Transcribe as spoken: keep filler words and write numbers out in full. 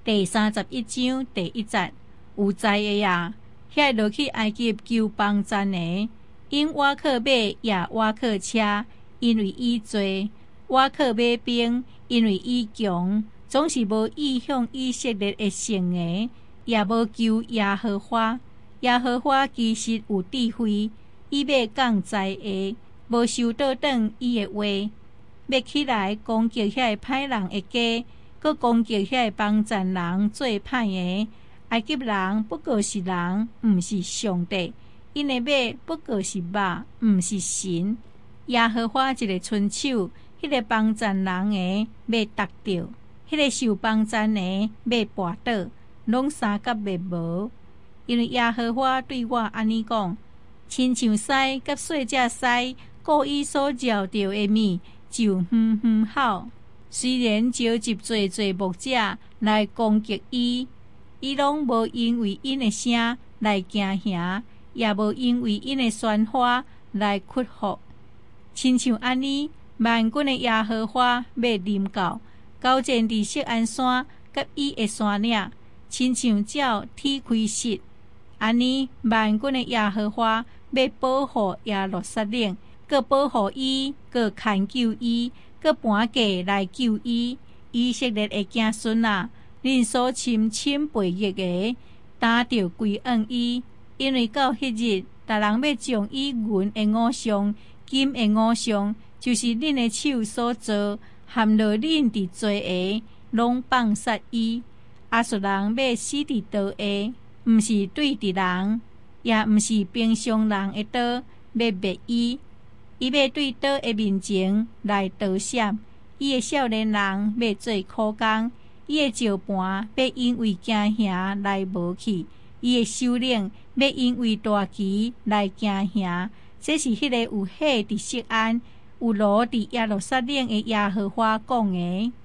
第三十一章第一节，有知的啊，遐落去埃及求帮赞的，因瓦克马也瓦克车，因为伊多；瓦克马兵，因为伊强，总是无意向以色列的圣的，也无求耶和华。耶和华其实有智慧，伊要讲知的，无收倒转伊的话，要起来攻击遐歹人的家。佮攻击遐帮赞人做歹的，埃及人不过是人，毋是上帝；因的马不过是马，毋是神。耶和华一个伸手，迄、那个帮赞人的要达到，迄、那个受帮赞的要跋倒，拢三甲灭无。因为耶和华对我安尼讲：亲像狮甲细只狮，故意所召着的物，就哼哼吼。虽然召集侪侪牧者来攻击伊，伊拢无因为因的声来惊吓，也无因为因的喧哗来屈服。亲像安尼，万军的耶和华要临到，交战伫锡安山甲伊的山岭，亲像鸟天开翅。安尼，万军的耶和华要保护耶路撒冷，佮保护伊，佮牵救伊。佮搬架来救伊，以色列的子孙啊！恁所深深背逆的，担着归恩伊，因为到迄日，逐人要将伊银的偶像、金的偶像，就是恁的手所做，含落恁伫做的，拢放杀伊。亚述人要死伫刀下，毋是对敌人，也毋是平常人的刀，要灭伊。伊要对刀的面前来逃闪，伊的少年人要做苦工，伊的石盘要因为惊吓来无去，伊的首领要因为大旗来惊吓。这是迄个有火伫锡安，有炉伫耶路撒冷的耶和华讲的。